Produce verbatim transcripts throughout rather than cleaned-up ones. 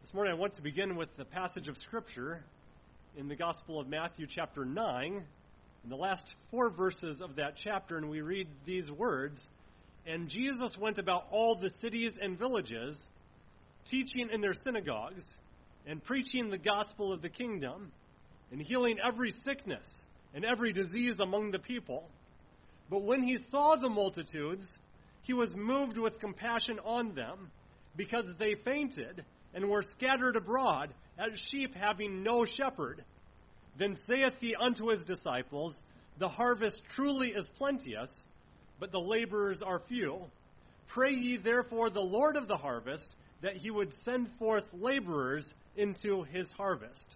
This morning I want to begin with the passage of Scripture in the Gospel of Matthew chapter nine, in the last four verses of that chapter, and we read these words, "And Jesus went about all the cities and villages, teaching in their synagogues, and preaching the gospel of the kingdom, and healing every sickness and every disease among the people. But when he saw the multitudes, he was moved with compassion on them, because they fainted and were scattered abroad as sheep having no shepherd. Then saith he unto his disciples, The harvest truly is plenteous, but the laborers are few. Pray ye therefore the Lord of the harvest, that he would send forth laborers into his harvest."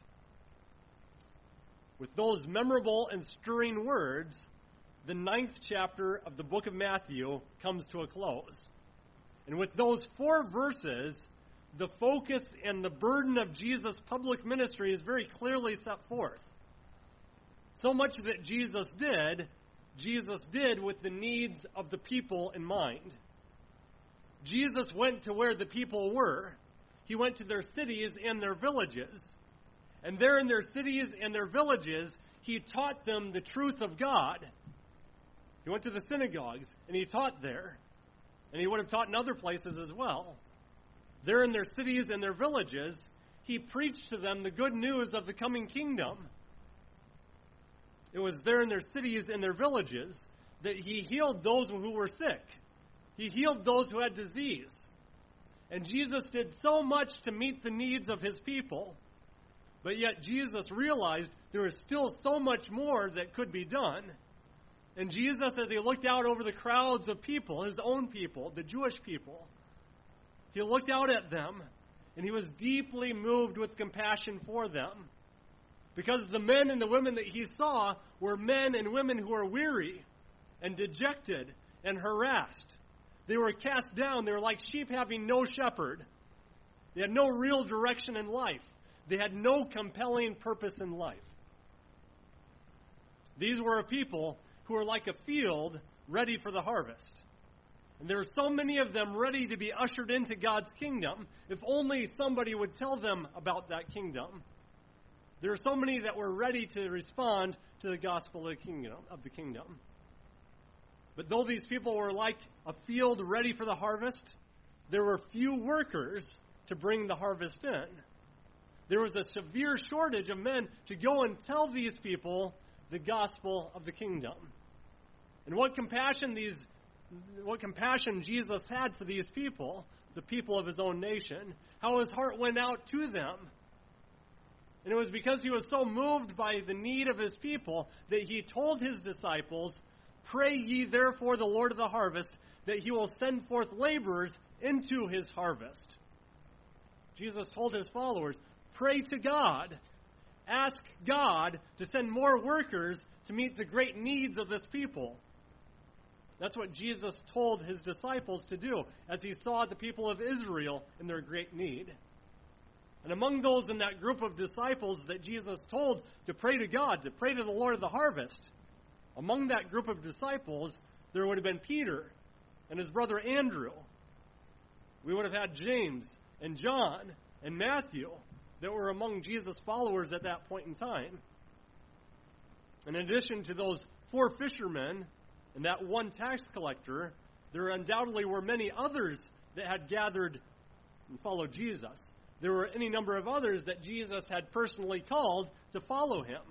With those memorable and stirring words, the ninth chapter of the book of Matthew comes to a close. And with those four verses, the focus and the burden of Jesus' public ministry is very clearly set forth. So much that Jesus did, Jesus did with the needs of the people in mind. Jesus went to where the people were. He went to their cities and their villages. And there in their cities and their villages, he taught them the truth of God. He went to the synagogues and he taught there. And he would have taught in other places as well. There in their cities and their villages, he preached to them the good news of the coming kingdom. It was there in their cities and their villages that he healed those who were sick. He healed those who had disease. And Jesus did so much to meet the needs of his people. But yet Jesus realized there was still so much more that could be done. And Jesus, as he looked out over the crowds of people, his own people, the Jewish people, he looked out at them, and he was deeply moved with compassion for them. Because the men and the women that he saw were men and women who were weary and dejected and harassed. They were cast down. They were like sheep having no shepherd. They had no real direction in life. They had no compelling purpose in life. These were a people who were like a field ready for the harvest. And there were so many of them ready to be ushered into God's kingdom, if only somebody would tell them about that kingdom. There were so many that were ready to respond to the gospel of the kingdom. Of the kingdom. But though these people were like a field ready for the harvest, there were few workers to bring the harvest in. There was a severe shortage of men to go and tell these people the gospel of the kingdom. And what compassion these What compassion Jesus had for these people, the people of his own nation, how his heart went out to them. And it was because he was so moved by the need of his people that he told his disciples, "Pray ye therefore the Lord of the harvest, that he will send forth laborers into his harvest." Jesus told his followers, pray to God. Ask God to send more workers to meet the great needs of this people. That's what Jesus told his disciples to do as he saw the people of Israel in their great need. And among those in that group of disciples that Jesus told to pray to God, to pray to the Lord of the harvest, among that group of disciples, there would have been Peter and his brother Andrew. We would have had James and John and Matthew that were among Jesus' followers at that point in time. In addition to those four fishermen and that one tax collector, there undoubtedly were many others that had gathered and followed Jesus. There were any number of others that Jesus had personally called to follow him.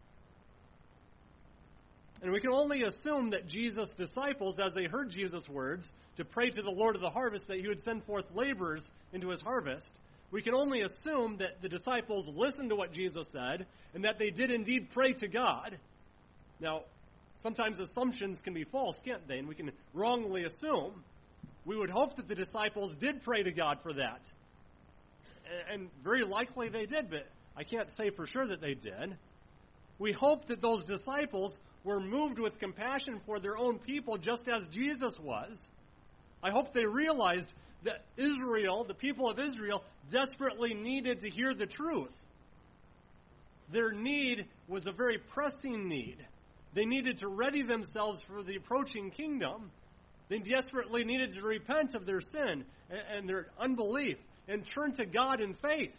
And we can only assume that Jesus' disciples, as they heard Jesus' words, to pray to the Lord of the harvest that he would send forth laborers into his harvest, we can only assume that the disciples listened to what Jesus said and that they did indeed pray to God. Now, sometimes assumptions can be false, can't they? And we can wrongly assume. We would hope that the disciples did pray to God for that. And very likely they did, but I can't say for sure that they did. We hope that those disciples were moved with compassion for their own people just as Jesus was. I hope they realized that Israel, the people of Israel, desperately needed to hear the truth. Their need was a very pressing need. They needed to ready themselves for the approaching kingdom. They desperately needed to repent of their sin and their unbelief and turn to God in faith.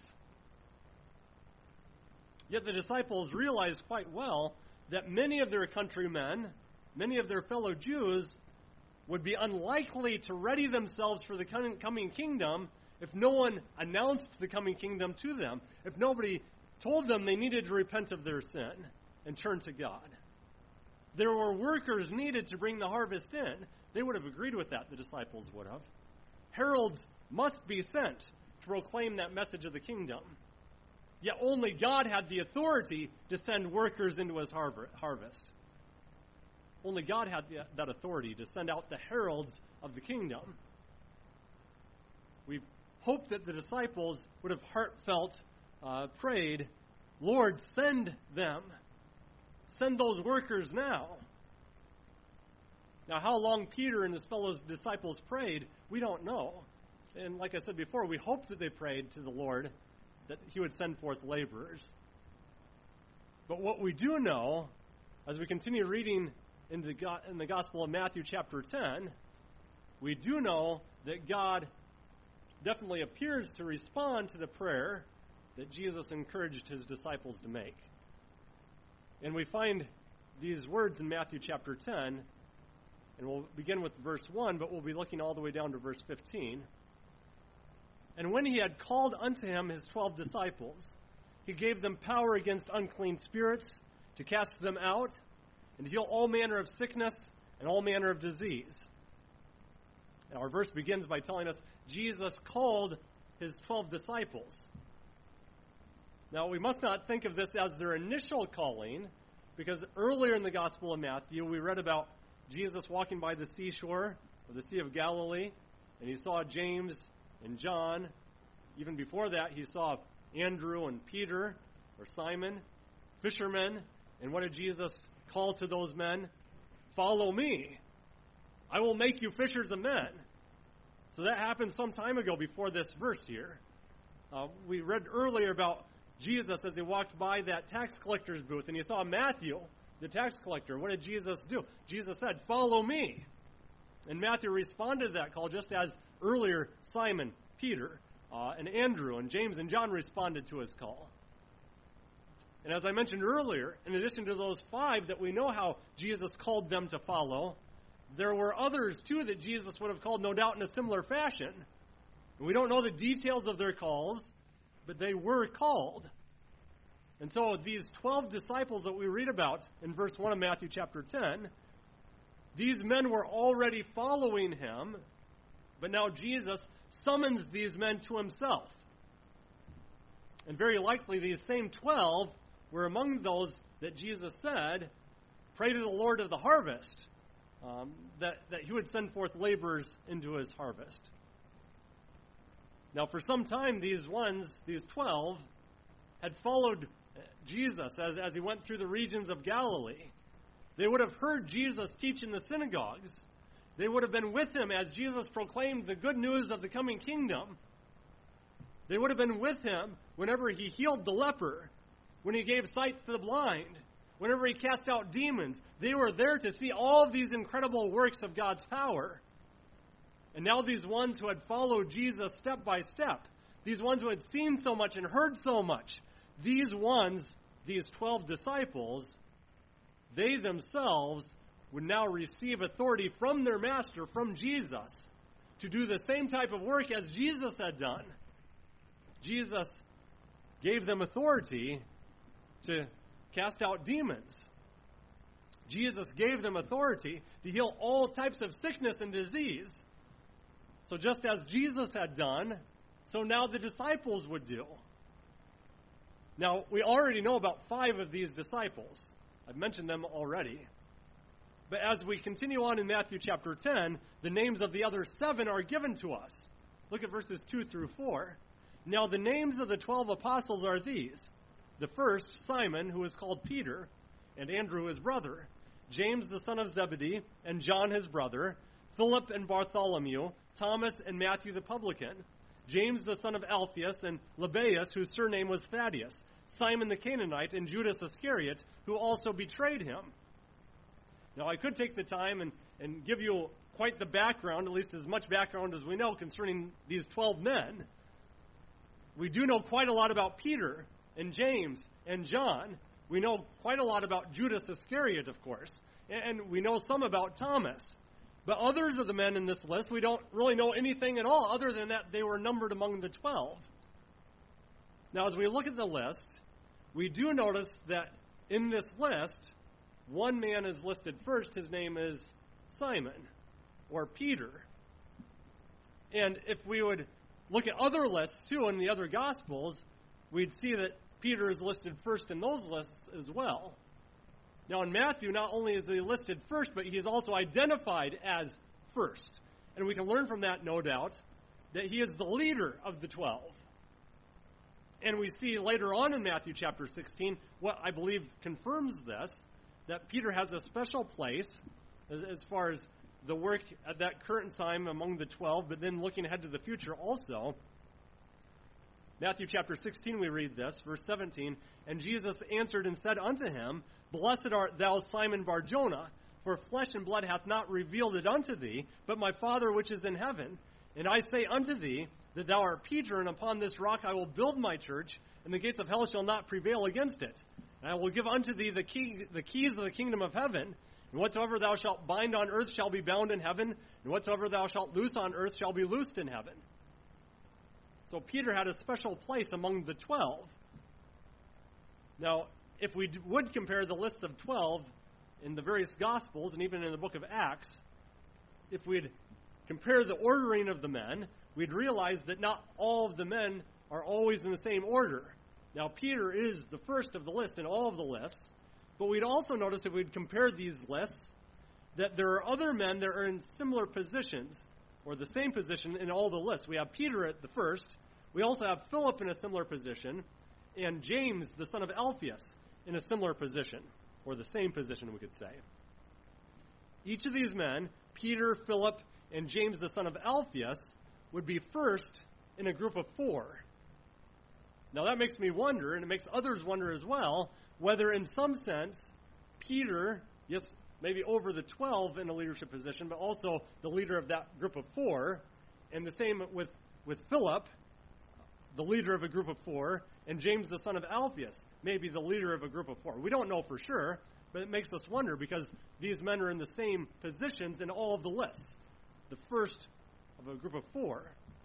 Yet the disciples realized quite well that many of their countrymen, many of their fellow Jews, would be unlikely to ready themselves for the coming kingdom if no one announced the coming kingdom to them, if nobody told them they needed to repent of their sin and turn to God. There were workers needed to bring the harvest in. They would have agreed with that, the disciples would have. Heralds must be sent to proclaim that message of the kingdom. Yet only God had the authority to send workers into his harvest. Only God had that authority to send out the heralds of the kingdom. We hope that the disciples would have heartfelt uh, prayed, Lord, send them. Send those workers now. Now, how long Peter and his fellow disciples prayed, we don't know. And like I said before, we hope that they prayed to the Lord that he would send forth laborers. But what we do know, as we continue reading in the, in the Gospel of Matthew chapter ten, we do know that God definitely appears to respond to the prayer that Jesus encouraged his disciples to make. And we find these words in Matthew chapter ten, and we'll begin with verse one, but we'll be looking all the way down to verse fifteen. And when he had called unto him his twelve disciples, he gave them power against unclean spirits to cast them out and heal all manner of sickness and all manner of disease. Now, our verse begins by telling us Jesus called his twelve disciples. Now, we must not think of this as their initial calling, because earlier in the Gospel of Matthew, we read about Jesus walking by the seashore of the Sea of Galilee, and he saw James and John. Even before that, he saw Andrew and Peter, or Simon, fishermen. And what did Jesus call to those men? Follow me. I will make you fishers of men. So that happened some time ago before this verse here. Uh, we read earlier about Jesus as he walked by that tax collector's booth, and he saw Matthew, the tax collector. What did Jesus do? Jesus said, follow me. And Matthew responded to that call just as earlier Simon, Peter, uh, and Andrew, and James and John responded to his call. And as I mentioned earlier, in addition to those five that we know how Jesus called them to follow, there were others too that Jesus would have called no doubt in a similar fashion. We don't know the details of their calls, but they were called. And so these twelve disciples that we read about in verse one of Matthew chapter ten, these men were already following him, but now Jesus summons these men to himself. And very likely these same twelve were among those that Jesus said, pray to the Lord of the harvest, um, that, that he would send forth laborers into his harvest. Now, for some time, these ones, these twelve, had followed Jesus as, as he went through the regions of Galilee. They would have heard Jesus teach in the synagogues. They would have been with him as Jesus proclaimed the good news of the coming kingdom. They would have been with him whenever he healed the leper, when he gave sight to the blind, whenever he cast out demons. They were there to see all of these incredible works of God's power. And now these ones who had followed Jesus step by step, these ones who had seen so much and heard so much, these ones, these twelve disciples, they themselves would now receive authority from their master, from Jesus, to do the same type of work as Jesus had done. Jesus gave them authority to cast out demons. Jesus gave them authority to heal all types of sickness and disease. So just as Jesus had done, so now the disciples would do. Now, we already know about five of these disciples. I've mentioned them already. But as we continue on in Matthew chapter ten, the names of the other seven are given to us. Look at verses two through four. Now the names of the twelve apostles are these. The first, Simon, who is called Peter, and Andrew his brother, James the son of Zebedee, and John his brother, Philip and Bartholomew, Thomas and Matthew the publican, James the son of Alphaeus, and Lebbaeus, whose surname was Thaddeus, Simon the Canaanite, and Judas Iscariot, who also betrayed him. Now, I could take the time and, and give you quite the background, at least as much background as we know, concerning these twelve men. we do know quite a lot about Peter and James and John. We know quite a lot about Judas Iscariot, of course, and we know some about Thomas. But others of the men in this list, we don't really know anything at all other than that they were numbered among the twelve. Now, as we look at the list, we do notice that in this list, one man is listed first. His name is Simon, or Peter. And if we would look at other lists, too, in the other Gospels, we'd see that Peter is listed first in those lists as well. Now, in Matthew, not only is he listed first, but he is also identified as first. And we can learn from that, no doubt, that he is the leader of the twelve. And we see later on in Matthew chapter sixteen, what I believe confirms this, that Peter has a special place as, as far as the work at that current time among the twelve, but then looking ahead to the future also. Matthew chapter sixteen, we read this, verse seventeen, "And Jesus answered and said unto him, Blessed art thou, Simon Bar-Jonah, for flesh and blood hath not revealed it unto thee, but my Father which is in heaven. And I say unto thee, that thou art Peter, and upon this rock I will build my church, and the gates of hell shall not prevail against it. And I will give unto thee the key, the keys of the kingdom of heaven, and whatsoever thou shalt bind on earth shall be bound in heaven, and whatsoever thou shalt loose on earth shall be loosed in heaven." So Peter had a special place among the twelve. Now, if we would compare the list of twelve in the various Gospels, and even in the book of Acts, if we'd compare the ordering of the men, we'd realize that not all of the men are always in the same order. Now, Peter is the first of the list in all of the lists, but we'd also notice if we'd compare these lists that there are other men that are in similar positions, or the same position in all the lists. We have Peter at the first. We also have Philip in a similar position, and James, the son of Alphaeus, in a similar position, or the same position, we could say. Each of these men, Peter, Philip, and James, the son of Alphaeus, would be first in a group of four. Now that makes me wonder, and it makes others wonder as well, whether in some sense, Peter, yes, maybe over the twelve in a leadership position, but also the leader of that group of four, and the same with, with Philip, the leader of a group of four, and James, the son of Alphaeus, maybe the leader of a group of four. We don't know for sure, but it makes us wonder because these men are in the same positions in all of the lists. The first of a group of four.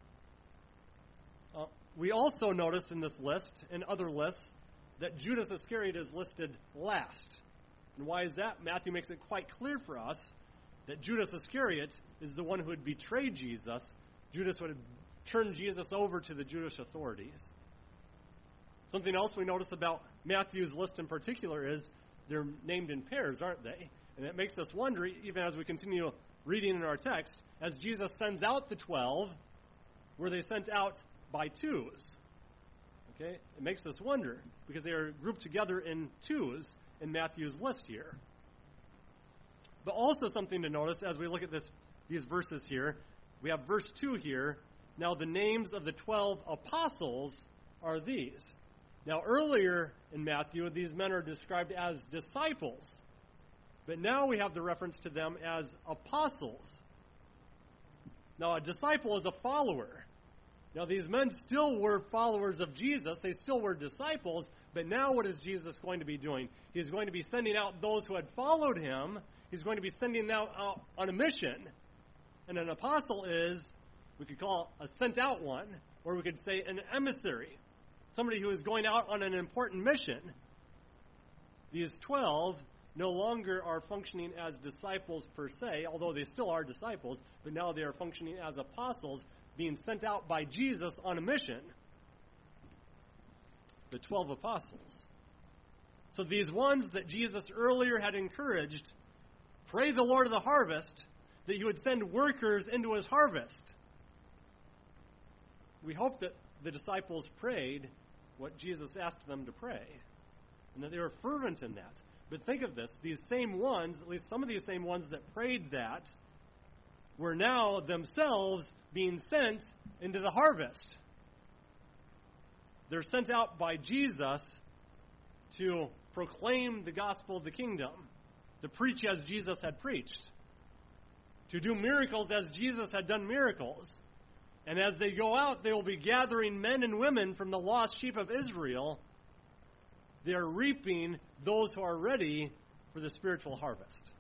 Uh, we also notice in this list, and other lists, that Judas Iscariot is listed last. And why is that? Matthew makes it quite clear for us that Judas Iscariot is the one who would betray Jesus. Judas would turn Jesus over to the Jewish authorities. Something else we notice about Matthew's list in particular is they're named in pairs, aren't they? And it makes us wonder, even as we continue reading in our text, as Jesus sends out the twelve, were they sent out by twos? Okay? It makes us wonder, because they are grouped together in twos in Matthew's list here. But also something to notice as we look at this, these verses here, we have verse two here. Now the names of the twelve apostles are these. Now earlier in Matthew, these men are described as disciples. But now we have the reference to them as apostles. Now a disciple is a follower. Now these men still were followers of Jesus. They still were disciples. But now what is Jesus going to be doing? He's going to be sending out those who had followed him. He's going to be sending them out on a mission. And an apostle is, we could call a sent out one, or we could say an emissary. Somebody who is going out on an important mission. These twelve no longer are functioning as disciples per se, although they still are disciples, but now they are functioning as apostles, being sent out by Jesus on a mission. The twelve apostles. So these ones that Jesus earlier had encouraged, pray the Lord of the harvest, that he would send workers into his harvest. We hope that the disciples prayed what Jesus asked them to pray, and that they were fervent in that. But think of this, these same ones, at least some of these same ones that prayed that, were now themselves being sent into the harvest. They're sent out by Jesus to proclaim the gospel of the kingdom, to preach as Jesus had preached, to do miracles as Jesus had done miracles, And as they go out, they will be gathering men and women from the lost sheep of Israel. They are reaping those who are ready for the spiritual harvest.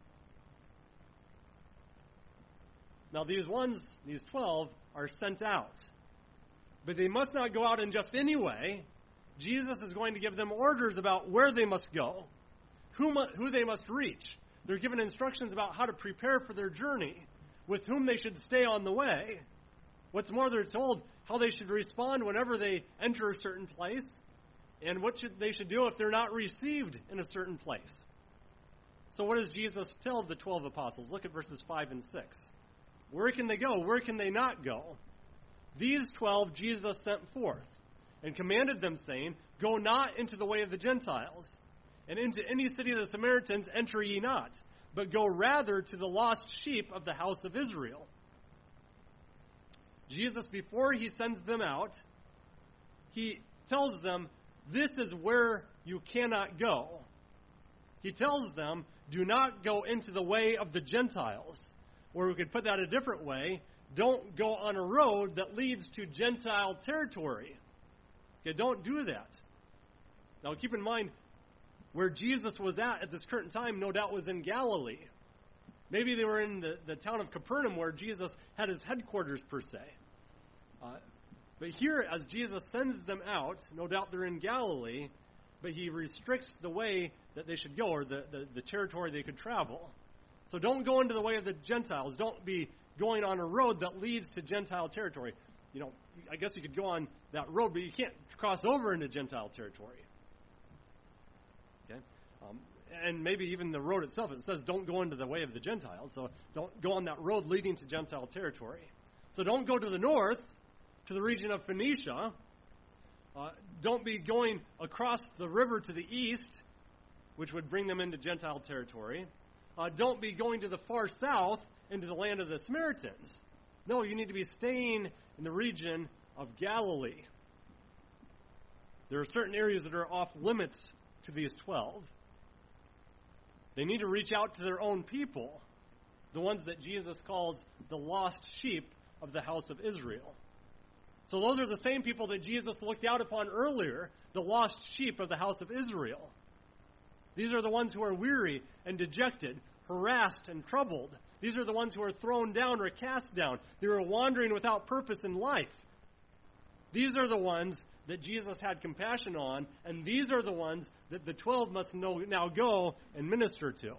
Now these ones, these twelve, are sent out. But they must not go out in just any way. Jesus is going to give them orders about where they must go, who, mu- who they must reach. They're given instructions about how to prepare for their journey, with whom they should stay on the way. What's more, they're told how they should respond whenever they enter a certain place, and what should, they should do if they're not received in a certain place. So what does Jesus tell the twelve apostles? Look at verses five and six. Where can they go? Where can they not go? These twelve Jesus sent forth, and commanded them, saying, Go not into the way of the Gentiles, and into any city of the Samaritans enter ye not, but go rather to the lost sheep of the house of Israel. Jesus, before he sends them out, he tells them, this is where you cannot go. He tells them, do not go into the way of the Gentiles. Or we could put that a different way, don't go on a road that leads to Gentile territory. Okay, don't do that. Now keep in mind, where Jesus was at at this current time, no doubt was in Galilee. Maybe they were in the, the town of Capernaum where Jesus had his headquarters per se. Uh, but here, as Jesus sends them out, no doubt they're in Galilee, but he restricts the way that they should go, or the, the, the territory they could travel. So don't go into the way of the Gentiles. Don't be going on a road that leads to Gentile territory. You know, I guess you could go on that road, but you can't cross over into Gentile territory. Okay? Um, and maybe even the road itself, it says don't go into the way of the Gentiles. So don't go on that road leading to Gentile territory. So don't go to the north, to the region of Phoenicia. Uh, don't be going across the river to the east, which would bring them into Gentile territory. Uh, don't be going to the far south into the land of the Samaritans. No, you need to be staying in the region of Galilee. There are certain areas that are off limits to these twelve. They need to reach out to their own people, the ones that Jesus calls the lost sheep of the house of Israel. So those are the same people that Jesus looked out upon earlier, the lost sheep of the house of Israel. These are the ones who are weary and dejected, harassed and troubled. These are the ones who are thrown down or cast down. They were wandering without purpose in life. These are the ones that Jesus had compassion on, and these are the ones that the twelve must know, now go and minister to.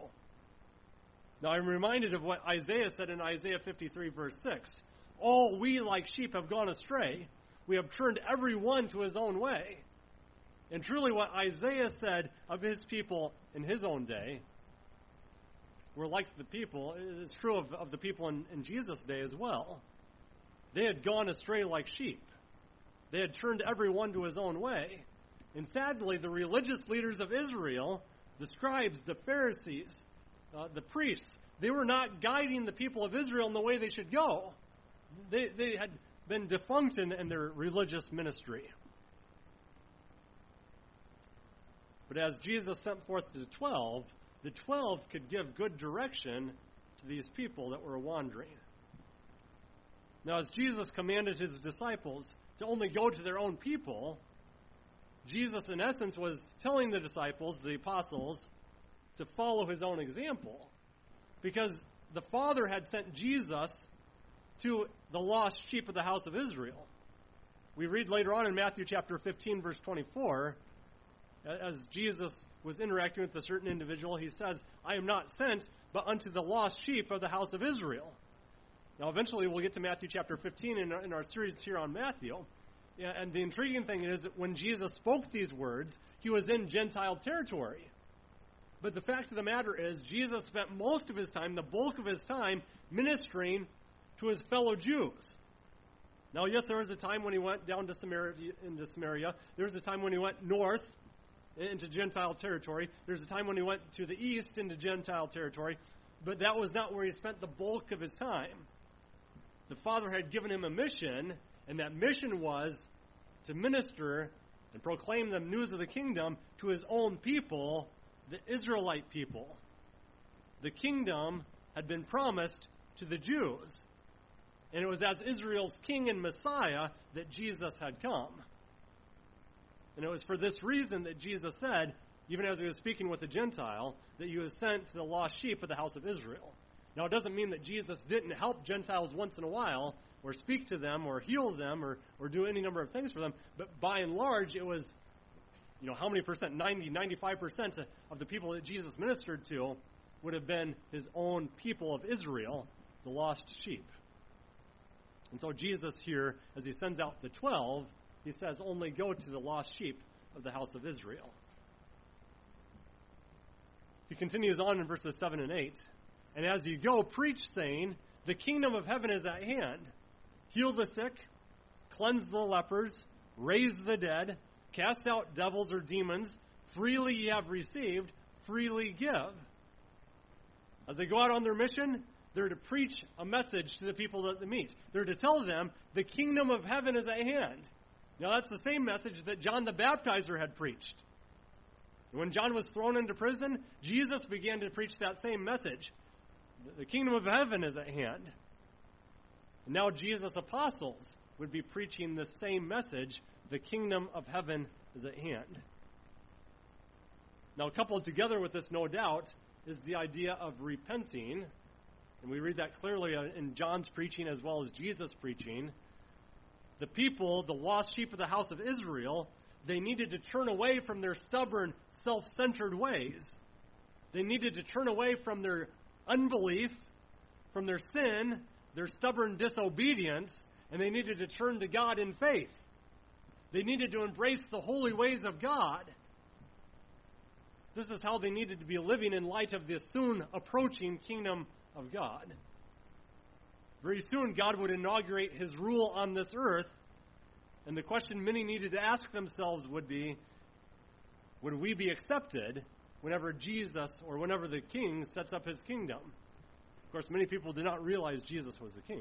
Now I'm reminded of what Isaiah said in Isaiah fifty-three, verse six. All we like sheep have gone astray. We have turned every one to his own way. And truly what Isaiah said of his people in his own day were like the people, is true of, of the people in, in Jesus' day as well. They had gone astray like sheep. They had turned every one to his own way. And sadly, the religious leaders of Israel, the scribes, the Pharisees, uh, the priests, they were not guiding the people of Israel in the way they should go. They, they had been defunct in, in their religious ministry. But as Jesus sent forth the twelve, the twelve could give good direction to these people that were wandering. Now, as Jesus commanded his disciples to only go to their own people, Jesus, in essence, was telling the disciples, the apostles, to follow his own example. Because the Father had sent Jesus to the lost sheep of the house of Israel. We read later on in Matthew chapter fifteen, verse twenty-four, as Jesus was interacting with a certain individual, he says, I am not sent, but unto the lost sheep of the house of Israel. Now, eventually we'll get to Matthew chapter fifteen in our, in our series here on Matthew. Yeah, and the intriguing thing is that when Jesus spoke these words, he was in Gentile territory. But the fact of the matter is, Jesus spent most of his time, the bulk of his time, ministering to his fellow Jews. Now, yes, there was a time when he went down to Samaria, into Samaria. There was a time when he went north into Gentile territory. There's a time when he went to the east into Gentile territory. But that was not where he spent the bulk of his time. The Father had given him a mission, and that mission was to minister and proclaim the news of the kingdom to his own people, the Israelite people. The kingdom had been promised to the Jews. And it was as Israel's king and Messiah that Jesus had come. And it was for this reason that Jesus said, even as he was speaking with the Gentile, that he was sent to the lost sheep of the house of Israel. Now, it doesn't mean that Jesus didn't help Gentiles once in a while, or speak to them, or heal them, or, or do any number of things for them. But by and large, it was, you know, how many percent? ninety, ninety-five percent of the people that Jesus ministered to would have been his own people of Israel, the lost sheep. And so Jesus here, as he sends out the twelve, he says, only go to the lost sheep of the house of Israel. He continues on in verses seven and eight. And as you go, preach, saying, the kingdom of heaven is at hand. Heal the sick, cleanse the lepers, raise the dead, cast out devils or demons. Freely ye have received, freely give. As they go out on their mission, they're to preach a message to the people that they meet. They're to tell them the kingdom of heaven is at hand. Now, that's the same message that John the Baptizer had preached. When John was thrown into prison, Jesus began to preach that same message. The kingdom of heaven is at hand. And now Jesus' apostles would be preaching the same message. The kingdom of heaven is at hand. Now, coupled together with this, no doubt, is the idea of repenting. And we read that clearly in John's preaching as well as Jesus' preaching. The people, the lost sheep of the house of Israel, they needed to turn away from their stubborn, self-centered ways. They needed to turn away from their unbelief, from their sin, their stubborn disobedience, and they needed to turn to God in faith. They needed to embrace the holy ways of God. This is how they needed to be living in light of the soon approaching kingdom of God. Very soon, God would inaugurate his rule on this earth, and the question many needed to ask themselves would be, would we be accepted whenever Jesus or whenever the king sets up his kingdom? Of course, many people did not realize Jesus was the king.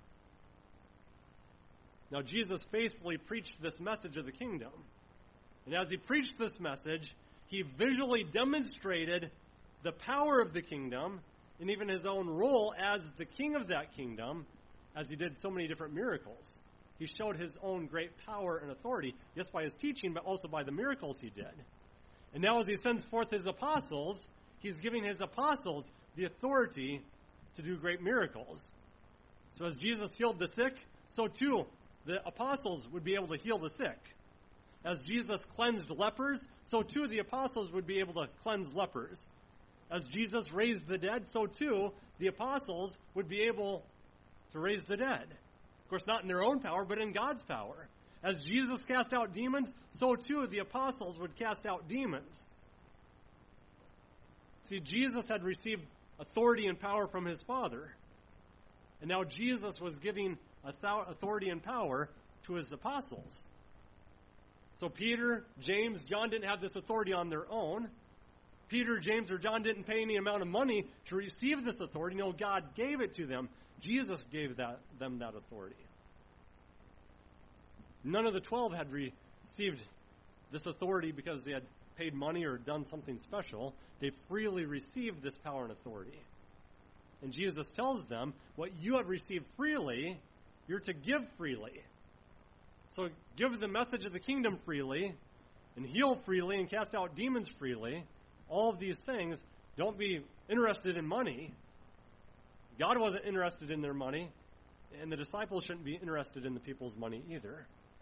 Now, Jesus faithfully preached this message of the kingdom. And as he preached this message, he visually demonstrated the power of the kingdom and even his own role as the king of that kingdom, as he did so many different miracles. He showed his own great power and authority, yes, by his teaching, but also by the miracles he did. And now as he sends forth his apostles, he's giving his apostles the authority to do great miracles. So as Jesus healed the sick, so too the apostles would be able to heal the sick. As Jesus cleansed lepers, so too the apostles would be able to cleanse lepers. As Jesus raised the dead, so too the apostles would be able to raise the dead. Of course, not in their own power, but in God's power. As Jesus cast out demons, so too the apostles would cast out demons. See, Jesus had received authority and power from his Father. And now Jesus was giving authority and power to his apostles. So Peter, James, John didn't have this authority on their own. Peter, James, or John didn't pay any amount of money to receive this authority. No, God gave it to them. Jesus gave that, them that authority. None of the twelve had received this authority because they had paid money or done something special. They freely received this power and authority. And Jesus tells them, what you have received freely, you're to give freely. So give the message of the kingdom freely, and heal freely, and cast out demons freely. All of these things. Don't be interested in money. God wasn't interested in their money, and the disciples shouldn't be interested in the people's money either.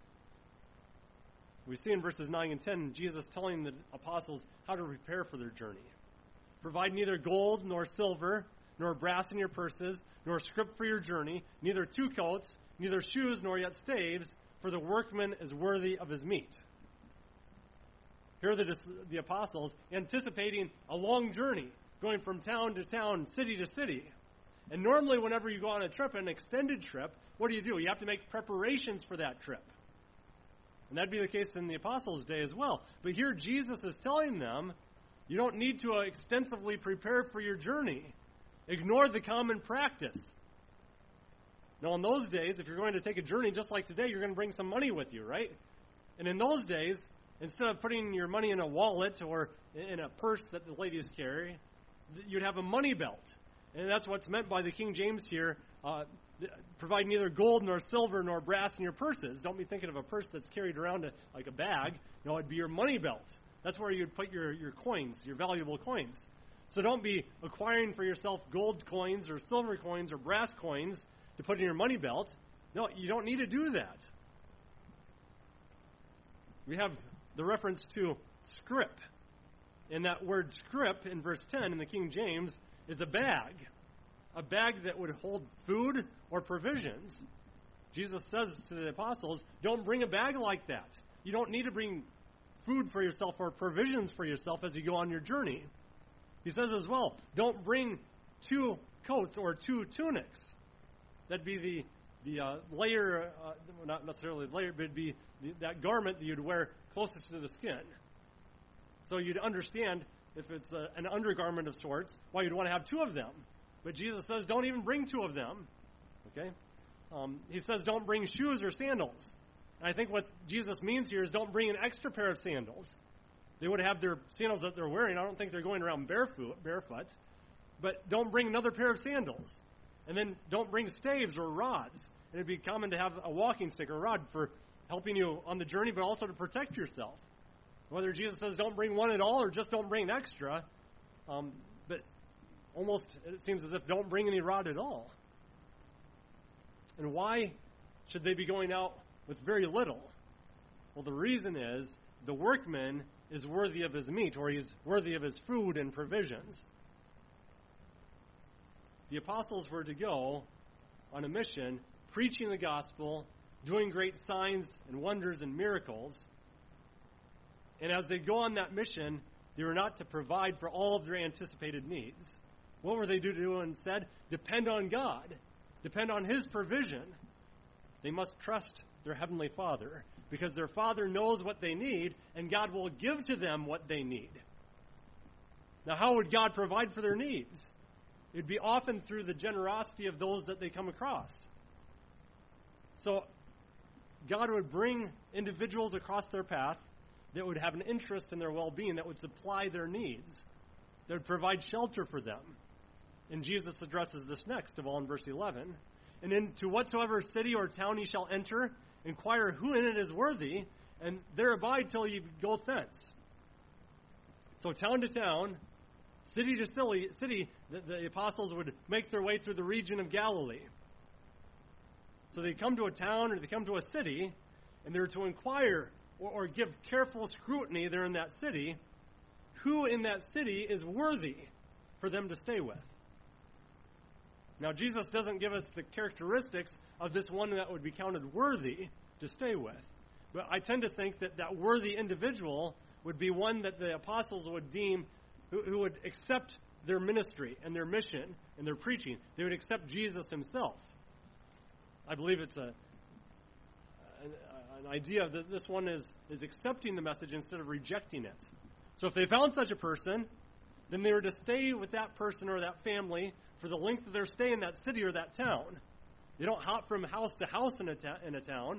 We see in verses nine and ten, Jesus telling the apostles how to prepare for their journey. Provide neither gold nor silver, nor brass in your purses, nor scrip for your journey, neither two coats, neither shoes, nor yet staves, for the workman is worthy of his meat. Here are the, the apostles anticipating a long journey, going from town to town, city to city. And normally whenever you go on a trip, an extended trip, what do you do? You have to make preparations for that trip. And that'd be the case in the apostles' day as well. But here Jesus is telling them, you don't need to extensively prepare for your journey. Ignore the common practice. Now, in those days, if you're going to take a journey just like today, you're going to bring some money with you, right? And in those days, instead of putting your money in a wallet or in a purse that the ladies carry, you'd have a money belt. And that's what's meant by the King James here. Uh, provide neither gold nor silver nor brass in your purses. Don't be thinking of a purse that's carried around a, like a bag. No, it'd be your money belt. That's where you'd put your, your coins, your valuable coins. So don't be acquiring for yourself gold coins or silver coins or brass coins to put in your money belt. No, you don't need to do that. We have the reference to scrip. And that word scrip in verse ten in the King James is a bag. A bag that would hold food or provisions. Jesus says to the apostles, don't bring a bag like that. You don't need to bring food for yourself or provisions for yourself as you go on your journey. He says as well, don't bring two coats or two tunics. That'd be the the uh, layer, uh, not necessarily layer, but it'd be the, that garment that you'd wear closest to the skin. So you'd understand, if it's a, an undergarment of sorts, why you'd want to have two of them. But Jesus says, don't even bring two of them. Okay? Um, he says, don't bring shoes or sandals. And I think what Jesus means here is don't bring an extra pair of sandals. They would have their sandals that they're wearing. I don't think they're going around barefoot, barefoot. But don't bring another pair of sandals. And then don't bring staves or rods. And it'd be common to have a walking stick or rod for helping you on the journey, but also to protect yourself. Whether Jesus says don't bring one at all or just don't bring an extra, um, but almost it seems as if don't bring any rod at all. And why should they be going out with very little? Well, the reason is the workman is worthy of his meat, or he's worthy of his food and provisions. The apostles were to go on a mission, preaching the gospel, doing great signs and wonders and miracles. And as they go on that mission, they were not to provide for all of their anticipated needs. What were they to do instead? Depend on God. Depend on His provision. They must trust their Heavenly Father, because their Father knows what they need, and God will give to them what they need. Now, how would God provide for their needs? It would be often through the generosity of those that they come across. So, God would bring individuals across their path that would have an interest in their well-being, that would supply their needs, that would provide shelter for them. And Jesus addresses this next of all in verse eleven. And into whatsoever city or town ye shall enter, inquire who in it is worthy, and there abide till ye go thence. So town to town, city to city, the, the apostles would make their way through the region of Galilee. So they come to a town or they come to a city, and they're to inquire or, or give careful scrutiny there in that city, who in that city is worthy for them to stay with. Now, Jesus doesn't give us the characteristics of this one that would be counted worthy to stay with. But I tend to think that that worthy individual would be one that the apostles would deem, who, who would accept their ministry and their mission and their preaching. They would accept Jesus Himself. I believe it's a an, an idea that this one is, is accepting the message instead of rejecting it. So if they found such a person, then they were to stay with that person or that family for the length of their stay in that city or that town. They don't hop from house to house in a, ta- in a town.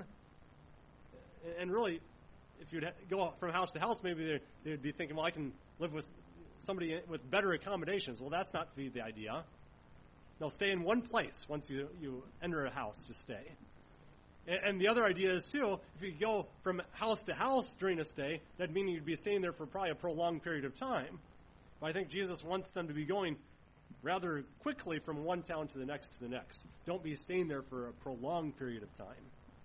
And really, if you'd go from house to house, maybe they would be thinking, well, I can live with somebody with better accommodations. Well, that's not the, the idea. They'll stay in one place once you, you enter a house to stay. And, and the other idea is, too, if you go from house to house during a stay, that'd mean you'd be staying there for probably a prolonged period of time. But I think Jesus wants them to be going rather quickly from one town to the next to the next. Don't be staying there for a prolonged period of time.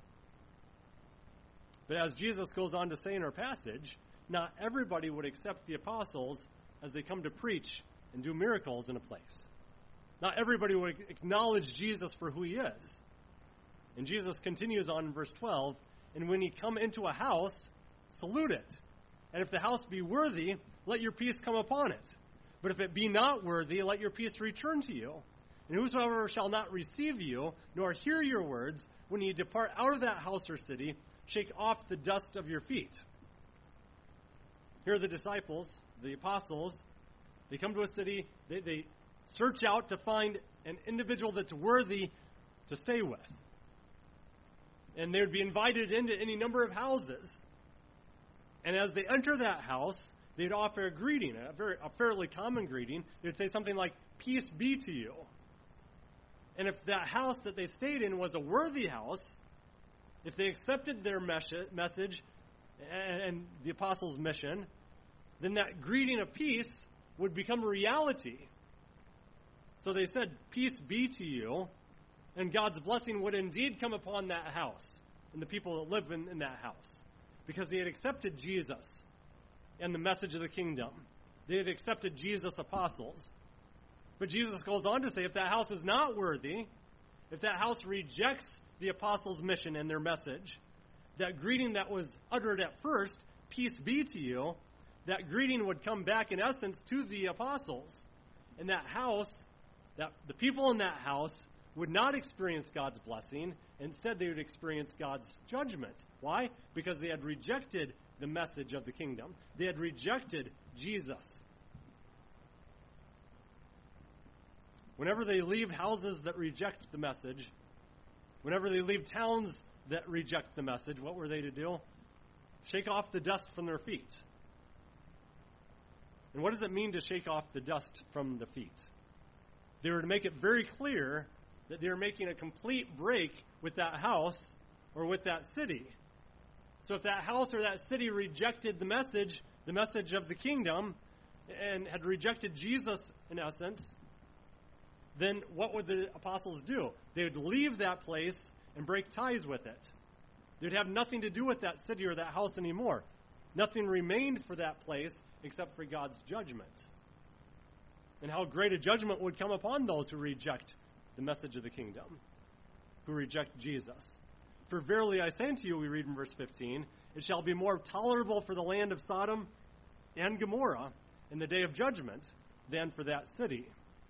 But as Jesus goes on to say in our passage, not everybody would accept the apostles as they come to preach and do miracles in a place. Not everybody would acknowledge Jesus for who He is. And Jesus continues on in verse twelve, and when ye come into a house, salute it. And if the house be worthy, let your peace come upon it. But if it be not worthy, let your peace return to you. And whosoever shall not receive you, nor hear your words, when ye depart out of that house or city, shake off the dust of your feet. Here are the disciples, the apostles. They come to a city, they, they search out to find an individual that's worthy to stay with. And they would be invited into any number of houses. And as they enter that house, they'd offer a greeting, a very a fairly common greeting. They'd say something like, "Peace be to you." And if that house that they stayed in was a worthy house, if they accepted their message and the apostles' mission, then that greeting of peace would become a reality. So they said, "Peace be to you," and God's blessing would indeed come upon that house and the people that live in, in that house, because they had accepted Jesus and the message of the kingdom. They had accepted Jesus' apostles. But Jesus goes on to say, if that house is not worthy, if that house rejects the apostles' mission and their message, that greeting that was uttered at first, "Peace be to you," that greeting would come back in essence to the apostles. And that house, that the people in that house would not experience God's blessing. Instead, they would experience God's judgment. Why? Because they had rejected the message of the kingdom. They had rejected Jesus. Whenever they leave houses that reject the message, whenever they leave towns that reject the message, what were they to do? Shake off the dust from their feet. And what does it mean to shake off the dust from the feet? They were to make it very clear that they were making a complete break with that house or with that city. So if that house or that city rejected the message, the message of the kingdom, and had rejected Jesus in essence, then what would the apostles do? They would leave that place and break ties with it. They would have nothing to do with that city or that house anymore. Nothing remained for that place except for God's judgment. And how great a judgment would come upon those who reject the message of the kingdom, who reject Jesus. "For verily I say unto you," we read in verse fifteen, "it shall be more tolerable for the land of Sodom and Gomorrah in the day of judgment than for that city."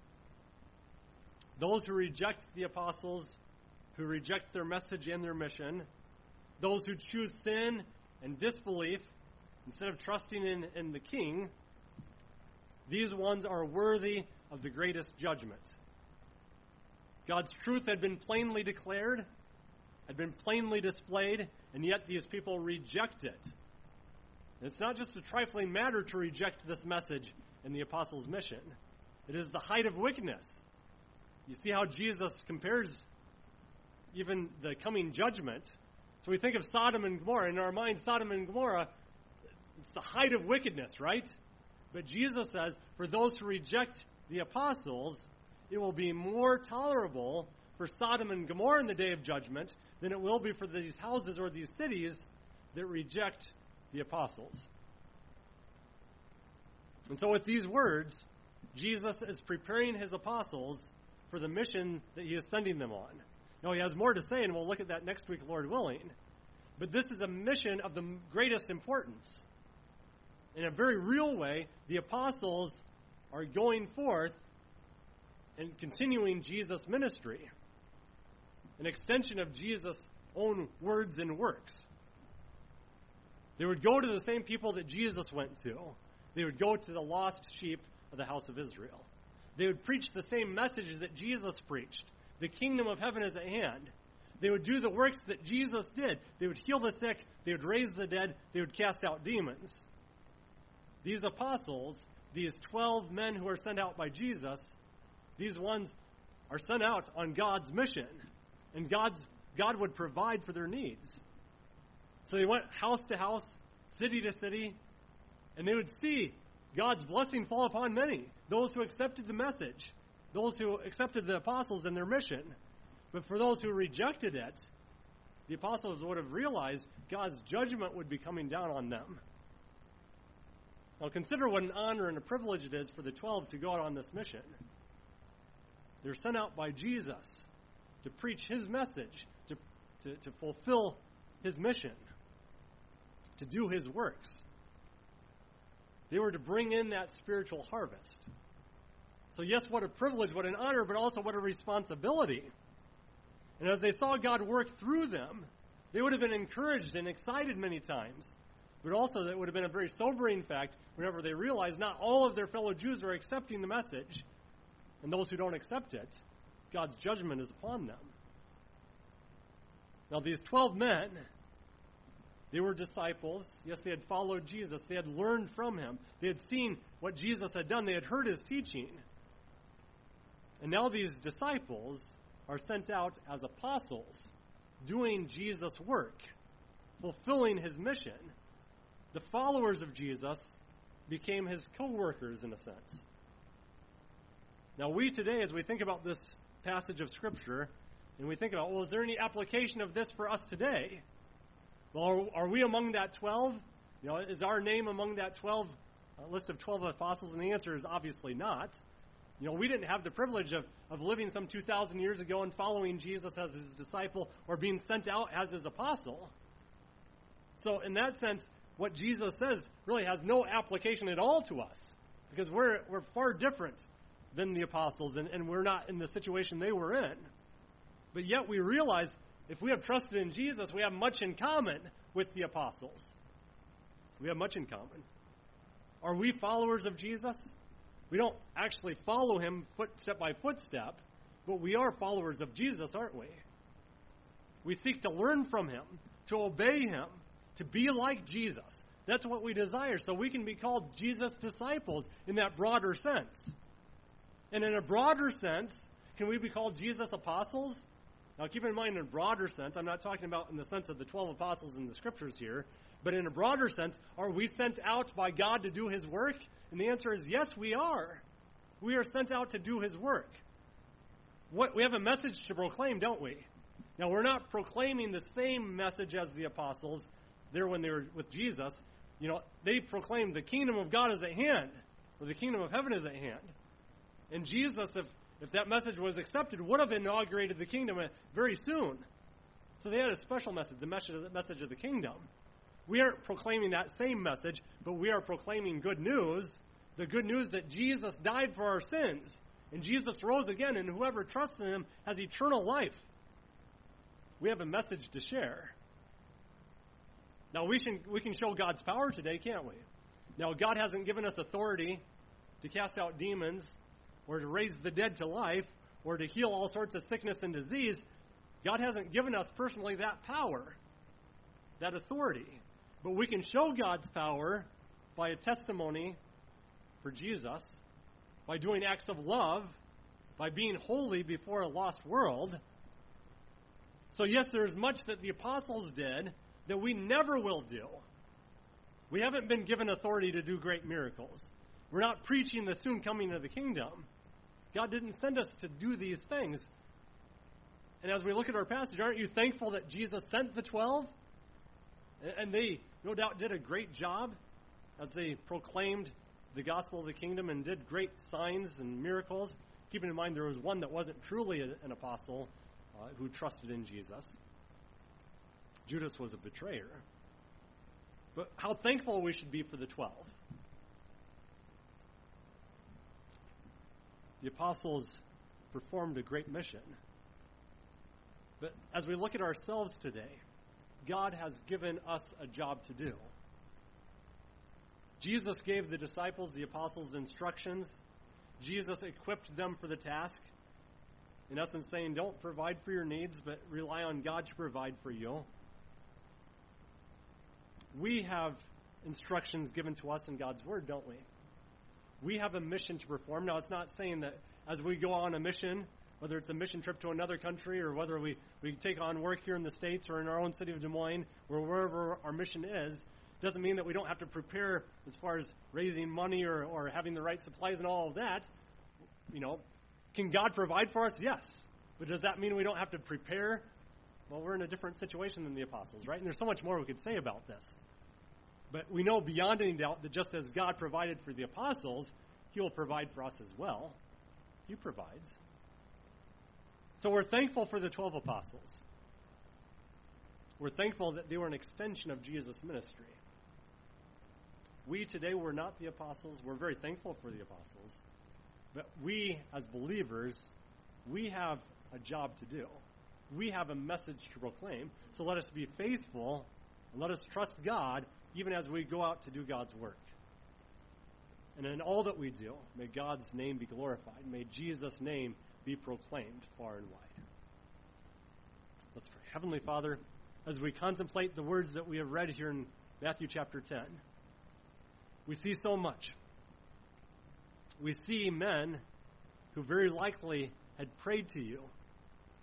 Those who reject the apostles, who reject their message and their mission, those who choose sin and disbelief instead of trusting in, in the King, these ones are worthy of the greatest judgment. God's truth had been plainly declared, had been plainly displayed, and yet these people reject it. And it's not just a trifling matter to reject this message and the apostles' mission. It is the height of wickedness. You see how Jesus compares even the coming judgment. So we think of Sodom and Gomorrah. In our mind, Sodom and Gomorrah, it's the height of wickedness, right? But Jesus says, for those who reject the apostles, it will be more tolerable for Sodom and Gomorrah in the day of judgment than it will be for these houses or these cities that reject the apostles. And so with these words, Jesus is preparing his apostles for the mission that he is sending them on. Now, he has more to say, and we'll look at that next week, Lord willing. But this is a mission of the greatest importance. In a very real way, the apostles are going forth and continuing Jesus' ministry, an extension of Jesus' own words and works. They would go to the same people that Jesus went to. They would go to the lost sheep of the house of Israel. They would preach the same messages that Jesus preached. The kingdom of heaven is at hand. They would do the works that Jesus did. They would heal the sick. They would raise the dead. They would cast out demons. These apostles, these twelve men who are sent out by Jesus, these ones are sent out on God's mission. And God's, God would provide for their needs. So they went house to house, city to city, and they would see God's blessing fall upon many, those who accepted the message, those who accepted the apostles and their mission. But for those who rejected it, the apostles would have realized God's judgment would be coming down on them. Now consider what an honor and a privilege it is for the twelve to go out on this mission. They're sent out by Jesus to preach his message, to, to, to fulfill his mission, to do his works. They were to bring in that spiritual harvest. So yes, what a privilege, what an honor, but also what a responsibility. And as they saw God work through them, they would have been encouraged and excited many times. But also that would have been a very sobering fact whenever they realized not all of their fellow Jews are accepting the message. And those who don't accept it, God's judgment is upon them. Now these twelve men, they were disciples. Yes, they had followed Jesus. They had learned from him. They had seen what Jesus had done. They had heard his teaching. And now these disciples, are sent out as apostles, doing Jesus' work, fulfilling his mission. The followers of Jesus became his co-workers in a sense. Now we today, as we think about this passage of Scripture, and we think about, well, is there any application of this for us today? Well, are, are we among that twelve? You know, is our name among that twelve uh, list of twelve apostles? And the answer is obviously not. You know, we didn't have the privilege of, of living some two thousand years ago and following Jesus as his disciple or being sent out as his apostle. So in that sense, what Jesus says really has no application at all to us, because we're we're far different than the apostles, and, and we're not in the situation they were in. But yet we realize if we have trusted in Jesus, we have much in common with the apostles. We have much in common. Are we followers of Jesus? We don't actually follow him footstep by footstep, but we are followers of Jesus, aren't we? We seek to learn from him, to obey him, to be like Jesus. That's what we desire, so we can be called Jesus' disciples in that broader sense. And in a broader sense, can we be called Jesus' apostles? Now keep in mind, in a broader sense, I'm not talking about in the sense of the twelve apostles in the Scriptures here, but in a broader sense, are we sent out by God to do his work? And the answer is yes, we are. We are sent out to do his work. What, we have a message to proclaim, don't we? Now, we're not proclaiming the same message as the apostles there when they were with Jesus. You know, they proclaimed the kingdom of God is at hand, or the kingdom of heaven is at hand. And Jesus, if, if that message was accepted, would have inaugurated the kingdom very soon. So they had a special message, the message, the message of the kingdom. We aren't proclaiming that same message, but we are proclaiming good news, the good news that Jesus died for our sins, and Jesus rose again, and whoever trusts in him has eternal life. We have a message to share. Now, we can, we can show God's power today, can't we? Now, God hasn't given us authority to cast out demons or to raise the dead to life or to heal all sorts of sickness and disease. God hasn't given us personally that power, that authority. But we can show God's power by a testimony for Jesus, by doing acts of love, by being holy before a lost world. So yes, there is much that the apostles did that we never will do. We haven't been given authority to do great miracles. We're not preaching the soon coming of the kingdom. God didn't send us to do these things. And as we look at our passage, aren't you thankful that Jesus sent the twelve? And they, no doubt, did a great job as they proclaimed the gospel of the kingdom and did great signs and miracles. Keeping in mind there was one that wasn't truly an apostle uh, who trusted in Jesus. Judas was a betrayer. But how thankful we should be for the twelve. The apostles performed a great mission. But as we look at ourselves today, God has given us a job to do. Jesus gave the disciples, the apostles, instructions. Jesus equipped them for the task. In essence, saying, don't provide for your needs, but rely on God to provide for you. We have instructions given to us in God's Word, don't we? We have a mission to perform. Now, it's not saying that as we go on a mission, whether it's a mission trip to another country or whether we, we take on work here in the States or in our own city of Des Moines or wherever our mission is, doesn't mean that we don't have to prepare as far as raising money or, or having the right supplies and all of that. You know, can God provide for us? Yes. But does that mean we don't have to prepare? Well, we're in a different situation than the apostles, right? And there's so much more we could say about this. But we know beyond any doubt that just as God provided for the apostles, he will provide for us as well. He provides. So we're thankful for the twelve apostles. We're thankful that they were an extension of Jesus' ministry. We today were not the apostles. We're very thankful for the apostles. But we, as believers, we have a job to do. We have a message to proclaim. So let us be faithful and let us trust God even as we go out to do God's work. And in all that we do, may God's name be glorified. May Jesus' name be proclaimed far and wide. Let's pray. Heavenly Father, as we contemplate the words that we have read here in Matthew chapter ten, we see so much. We see men who very likely had prayed to you,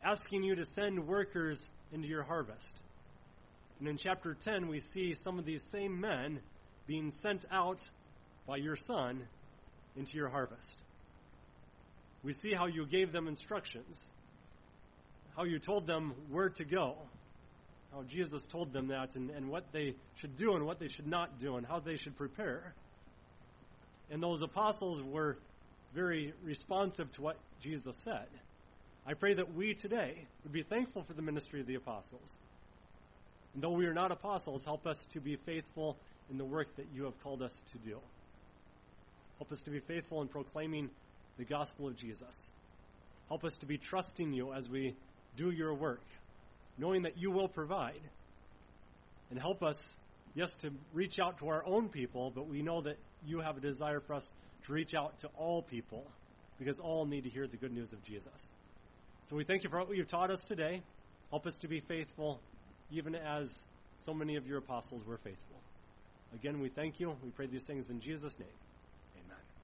asking you to send workers into your harvest. And in chapter ten, we see some of these same men being sent out by your Son into your harvest. We see how you gave them instructions, how you told them where to go, how Jesus told them that, and, and what they should do and what they should not do, and how they should prepare. And those apostles were very responsive to what Jesus said. I pray that we today would be thankful for the ministry of the apostles. And though we are not apostles, help us to be faithful in the work that you have called us to do. Help us to be faithful in proclaiming the gospel of Jesus. Help us to be trusting you as we do your work, knowing that you will provide. And help us, yes, to reach out to our own people, but we know that you have a desire for us to reach out to all people, because all need to hear the good news of Jesus. So we thank you for what you've taught us today. Help us to be faithful, even as so many of your apostles were faithful. Again, we thank you. We pray these things in Jesus' name.